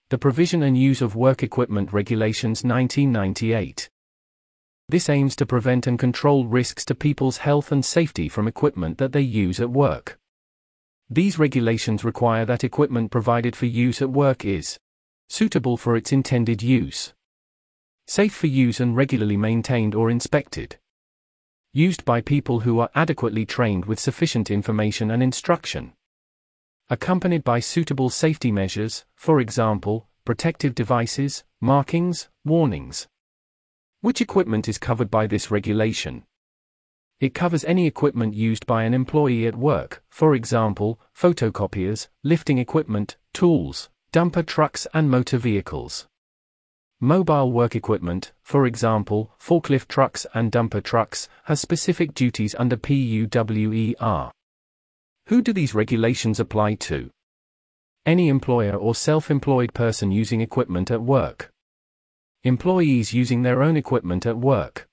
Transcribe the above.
The Provision and Use of Work Equipment Regulations 1998. This aims to prevent and control risks to people's health and safety from equipment that they use at work. These regulations require that equipment provided for use at work is suitable for its intended use, safe for use and regularly maintained or inspected, used by people who are adequately trained with sufficient information and instruction, accompanied by suitable safety measures, for example, protective devices, markings, warnings. Which equipment is covered by this regulation? It covers any equipment used by an employee at work, for example, photocopiers, lifting equipment, tools, dumper trucks and motor vehicles. Mobile work equipment, for example, forklift trucks and dumper trucks, has specific duties under PUWER. Who do these regulations apply to? Any employer or self-employed person using equipment at work. Employees using their own equipment at work.